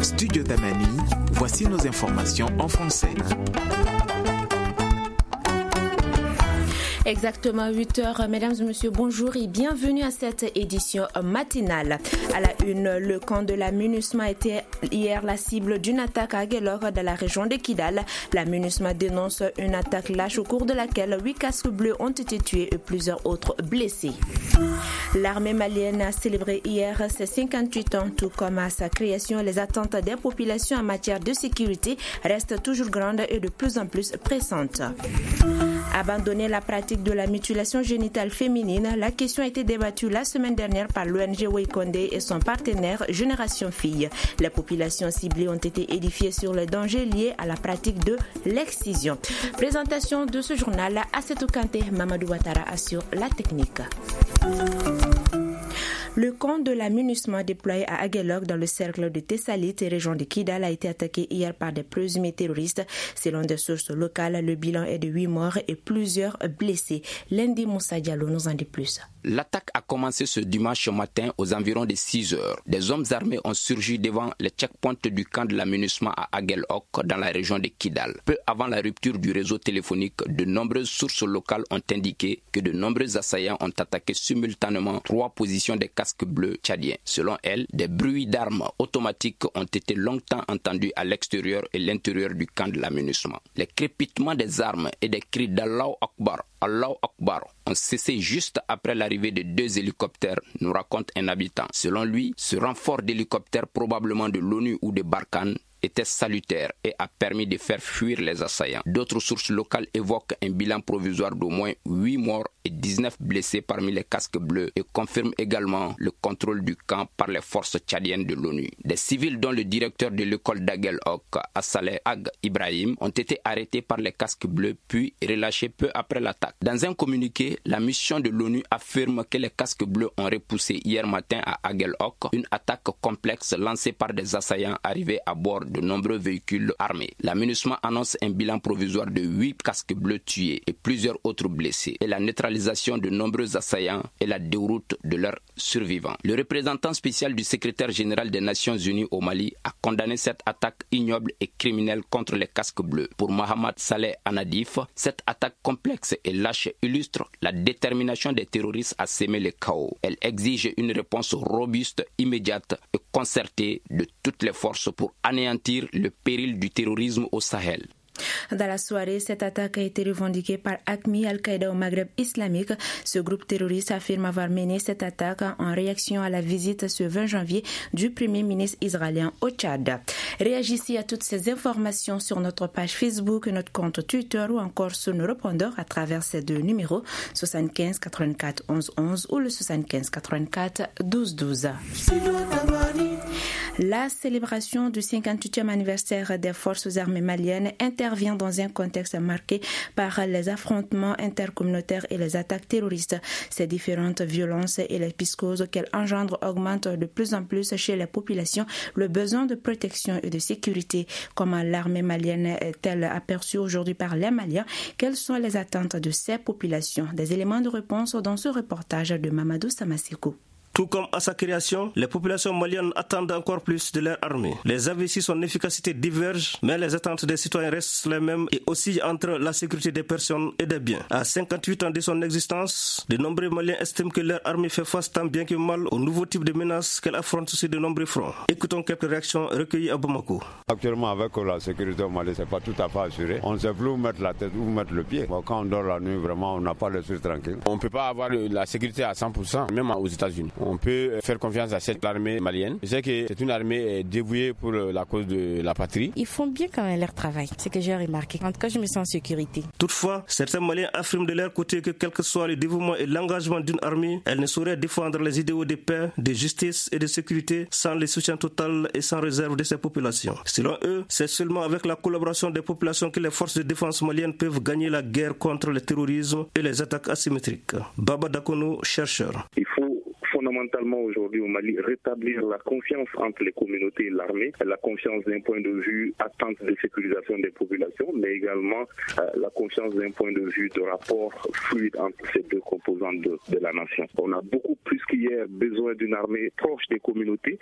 Studio Tamani, voici nos informations en français. Exactement 8h, mesdames et messieurs, bonjour et bienvenue à cette édition matinale. À la une, le camp de la MINUSMA était hier la cible d'une attaque à Guelor dans la région de Kidal. La MINUSMA dénonce une attaque lâche au cours de laquelle 8 casques bleus ont été tués et plusieurs autres blessés. L'armée malienne a célébré hier ses 58 ans, tout comme à sa création, les attentes des populations en matière de sécurité restent toujours grandes et de plus en plus pressantes. Abandonner la pratique de la mutilation génitale féminine, la question a été débattue la semaine dernière par l'ONG Wekonde et son partenaire Génération Filles. Les populations ciblées ont été édifiées sur les dangers liés à la pratique de l'excision. Présentation de ce journal, Assetou Kanté, Mamadou Ouattara assure la technique. Le camp de la MINUSMA déployé à Aguelog dans le cercle de Tessalit et région de Kidal a été attaqué hier par des présumés terroristes. Selon des sources locales, le bilan est de 8 morts et plusieurs blessés. Lundi Moussa Diallo nous en dit plus. L'attaque a commencé ce dimanche matin aux environs de 6 heures. Des hommes armés ont surgi devant les checkpoints du camp de la MINUSMA à Aguelog dans la région de Kidal. Peu avant la rupture du réseau téléphonique, de nombreuses sources locales ont indiqué que de nombreux assaillants ont attaqué simultanément 3 positions des casques bleus tchadiens. Selon elles, des bruits d'armes automatiques ont été longtemps entendus à l'extérieur et l'intérieur du camp de la MINUSMA. Les crépitements des armes et des cris d'Allahu Akbar, Allahu Akbar ont cessé juste après l'arrivée de 2 hélicoptères, nous raconte un habitant. Selon lui, ce renfort d'hélicoptères, probablement de l'ONU ou de Barkhane, était salutaire et a permis de faire fuir les assaillants. D'autres sources locales évoquent un bilan provisoire d'au moins 8 morts et 19 blessés parmi les casques bleus et confirment également le contrôle du camp par les forces tchadiennes de l'ONU. Des civils dont le directeur de l'école d'Aguelhok, Assaleh Ag Ibrahim, ont été arrêtés par les casques bleus puis relâchés peu après l'attaque. Dans un communiqué, la mission de l'ONU affirme que les casques bleus ont repoussé hier matin à Aguelhok une attaque complexe lancée par des assaillants arrivés à bord de nombreux véhicules armés. La MINUSMA annonce un bilan provisoire de 8 casques bleus tués et plusieurs autres blessés et la neutralisation de nombreux assaillants et la déroute de leurs survivants. Le représentant spécial du secrétaire général des Nations Unies au Mali a condamné cette attaque ignoble et criminelle contre les casques bleus. Pour Mohamed Saleh Anadif, cette attaque complexe et lâche illustre la détermination des terroristes à semer le chaos. Elle exige une réponse robuste, immédiate et concertée de toutes les forces pour anéantir le péril du terrorisme au Sahel. Dans la soirée, cette attaque a été revendiquée par AQMI Al-Qaïda au Maghreb islamique. Ce groupe terroriste affirme avoir mené cette attaque en réaction à la visite ce 20 janvier du Premier ministre israélien au Tchad. Réagissez à toutes ces informations sur notre page Facebook, notre compte Twitter ou encore sur nos répondeurs à travers ces 2 numéros 75 84 11 11 ou le 75 84 12 12. La célébration du 58e anniversaire des forces armées maliennes intervient dans un contexte marqué par les affrontements intercommunautaires et les attaques terroristes. Ces différentes violences et les psychoses qu'elles engendrent augmentent de plus en plus chez les populations le besoin de protection et de sécurité. Comment l'armée malienne est-elle aperçue aujourd'hui par les Maliens? Quelles sont les attentes de ces populations? Des éléments de réponse dans ce reportage de Mamadou Samassiko. Tout comme à sa création, les populations maliennes attendent encore plus de leur armée. Les avis sur son efficacité divergent, mais les attentes des citoyens restent les mêmes et oscillent entre la sécurité des personnes et des biens. À 58 ans de son existence, de nombreux Maliens estiment que leur armée fait face tant bien que mal aux nouveaux types de menaces qu'elle affronte sur de nombreux fronts. Écoutons quelques réactions recueillies à Bamako. Actuellement, avec la sécurité au Mali, c'est pas tout à fait assuré. On ne sait plus où mettre la tête, où mettre le pied. Bon, quand on dort la nuit, vraiment, on n'a pas l'esprit tranquille. On ne peut pas avoir la sécurité à 100%, même aux États-Unis. On peut faire confiance à cette armée malienne. Je sais que c'est une armée dévouée pour la cause de la patrie. Ils font bien quand même leur travail, c'est ce que j'ai remarqué. En tout cas, je me sens en sécurité. Toutefois, certains Maliens affirment de leur côté que quel que soit le dévouement et l'engagement d'une armée, elle ne saurait défendre les idéaux de paix, de justice et de sécurité sans le soutien total et sans réserve de ces populations. Selon eux, c'est seulement avec la collaboration des populations que les forces de défense maliennes peuvent gagner la guerre contre le terrorisme et les attaques asymétriques. Baba Dakono, chercheur. Il faut fondamentalement aujourd'hui au Mali rétablir la confiance entre les communautés et l'armée, la confiance d'un point de vue attente de sécurisation des populations, mais également la confiance d'un point de vue de rapport fluide entre ces deux composantes de la nation. On a beaucoup plus qu'hier besoin d'une armée proche des communautés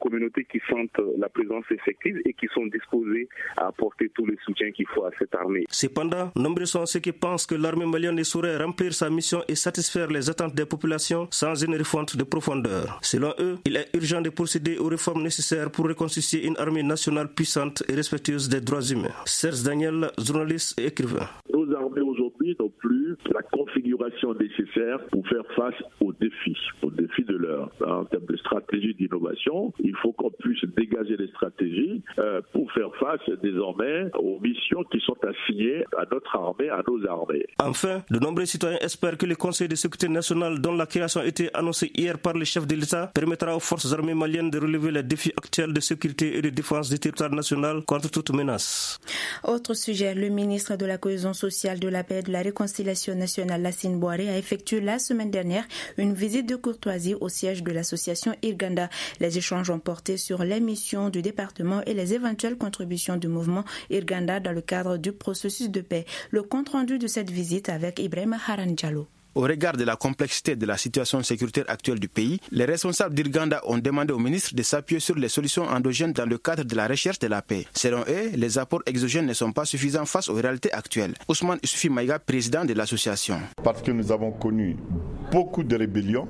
qui sentent la présence effective et qui sont disposées à apporter tout le soutien qu'il faut à cette armée. Cependant, nombreux sont ceux qui pensent que l'armée malienne ne saurait remplir sa mission et satisfaire les attentes des populations sans une refonte de profondeur. Selon eux, il est urgent de procéder aux réformes nécessaires pour reconstituer une armée nationale puissante et respectueuse des droits humains. Serge Daniel, journaliste et écrivain. Nos armées aujourd'hui n'ont plus la configuration nécessaire pour faire face aux défis de l'heure. En termes de stratégie d'innovation, il faut qu'on puisse dégager des stratégies pour faire face désormais aux missions qui sont assignées à notre armée, à nos armées. Enfin, de nombreux citoyens espèrent que le Conseil de sécurité nationale, dont la création a été annoncée hier par le chef de l'État, permettra aux forces armées maliennes de relever les défis actuels de sécurité et de défense du territoire national contre toute menace. Autre sujet, le ministre de la Cohésion sociale, de la paix et de la réconciliation nationale, Lassine Boiré, a effectué la semaine dernière une visite de courtoisie au siège de l'association Irganda. Les échanges ont porté sur les missions du département et les éventuelles contributions du mouvement Irganda dans le cadre du processus de paix. Le compte-rendu de cette visite avec Ibrahim Haran Diallo. Au regard de la complexité de la situation sécuritaire actuelle du pays, les responsables d'Irganda ont demandé au ministre de s'appuyer sur les solutions endogènes dans le cadre de la recherche de la paix. Selon eux, les apports exogènes ne sont pas suffisants face aux réalités actuelles. Ousmane Issoufy Maïga, président de l'association. Parce que nous avons connu beaucoup de rébellions,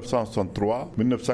1963,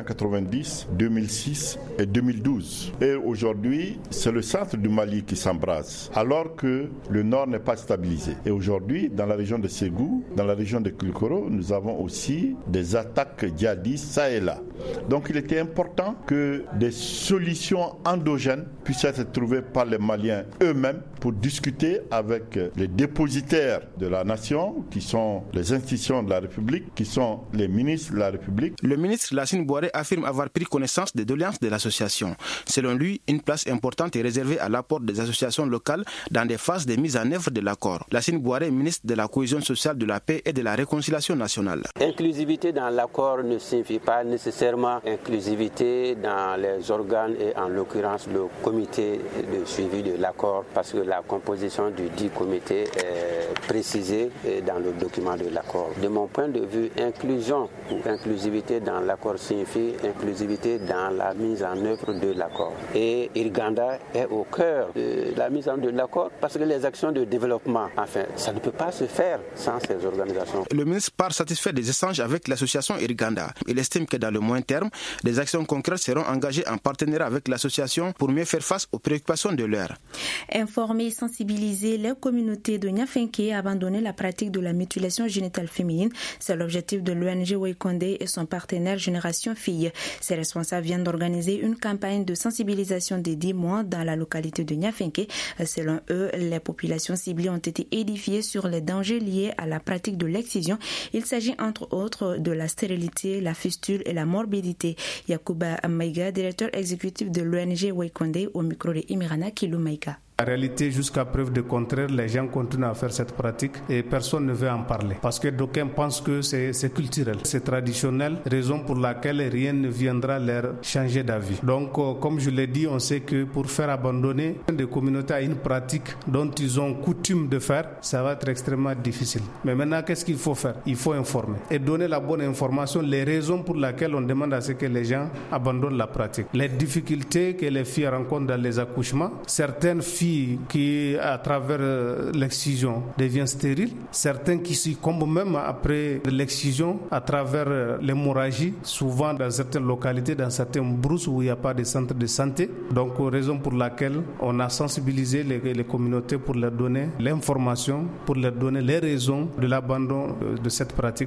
1990, 2006 et 2012. Et aujourd'hui, c'est le centre du Mali qui s'embrase, alors que le nord n'est pas stabilisé. Et aujourd'hui, dans la région de Ségou, dans la région de Kilkoro, nous avons aussi des attaques djihadistes ça et là. Donc il était important que des solutions endogènes puissent être trouvées par les Maliens eux-mêmes pour discuter avec les dépositaires de la nation, qui sont les institutions de la République, qui sont les ministres de la République. Le ministre Lassine Boiré affirme avoir pris connaissance des doléances de l'association. Selon lui, une place importante est réservée à l'apport des associations locales dans des phases de mise en œuvre de l'accord. Lassine Boiré, ministre de la Cohésion sociale, de la paix et de la réconciliation nationale. Inclusivité dans l'accord ne signifie pas nécessairement inclusivité dans les organes et en l'occurrence le comité de suivi de l'accord, parce que la composition du dit comité est précisée dans le document de l'accord. De mon point de vue, inclusion ou inclusivité dans l'accord signifie inclusivité dans la mise en œuvre de l'accord. Et Irganda est au cœur de la mise en œuvre de l'accord parce que les actions de développement, enfin, ça ne peut pas se faire sans ces organisations. Le ministre part satisfait des échanges avec l'association Irganda. Il estime que dans le moyen terme, des actions concrètes seront engagées en partenariat avec l'association pour mieux faire face aux préoccupations de l'heure. Informer et sensibiliser les communautés de Niafenke à abandonner la pratique de la mutilation génitale féminine, c'est l'objectif de l'ONG Wekonde et son partenaire Génération Filles. Ces responsables viennent d'organiser une campagne de sensibilisation de 10 mois dans la localité de Niafenke. Selon eux, les populations ciblées ont été édifiées sur les dangers liés à la pratique de l'excision. Il s'agit entre autres de la stérilité, la fistule et la morbidité. Yacouba Maïga, directeur exécutif de l'ONG Wekonde, au micro de Imirana Kilou Maïga. En réalité, jusqu'à preuve de contraire, les gens continuent à faire cette pratique et personne ne veut en parler. Parce que d'aucuns pensent que c'est culturel, c'est traditionnel, raison pour laquelle rien ne viendra leur changer d'avis. Donc, comme je l'ai dit, on sait que pour faire abandonner des communautés à une pratique dont ils ont coutume de faire, ça va être extrêmement difficile. Mais maintenant, qu'est-ce qu'il faut faire? Il faut informer et donner la bonne information, les raisons pour lesquelles on demande à ce que les gens abandonnent la pratique. Les difficultés que les filles rencontrent dans les accouchements, certaines filles qui, à travers l'excision, deviennent stériles. Certains qui succombent même après l'excision à travers l'hémorragie, souvent dans certaines localités, dans certaines brousses où il n'y a pas de centre de santé. Donc, raison pour laquelle on a sensibilisé les communautés pour leur donner l'information, pour leur donner les raisons de l'abandon de cette pratique.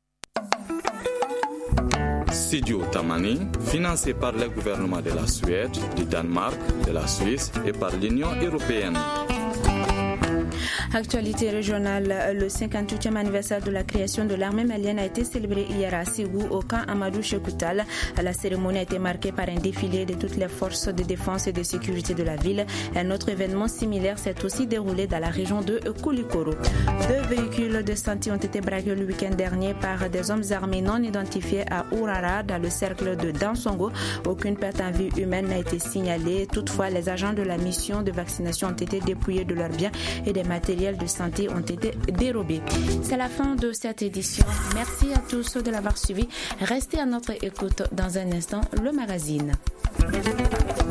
Studio Tamani, financé par le gouvernement de la Suède, du Danemark, de la Suisse et par l'Union européenne. Actualité régionale, le 58e anniversaire de la création de l'armée malienne a été célébré hier à Ségou, au camp Amadou Chekoutal. La cérémonie a été marquée par un défilé de toutes les forces de défense et de sécurité de la ville. Un autre événement similaire s'est aussi déroulé dans la région de Koulikoro. 2 véhicules de santé ont été braqués le week-end dernier par des hommes armés non identifiés à Ourara, dans le cercle de Dansongo. Aucune perte en vie humaine n'a été signalée. Toutefois, les agents de la mission de vaccination ont été dépouillés de leurs biens et des matériels de santé ont été dérobés. C'est la fin de cette édition. Merci à tous de l'avoir suivi. Restez à notre écoute. Dans un instant, le magazine.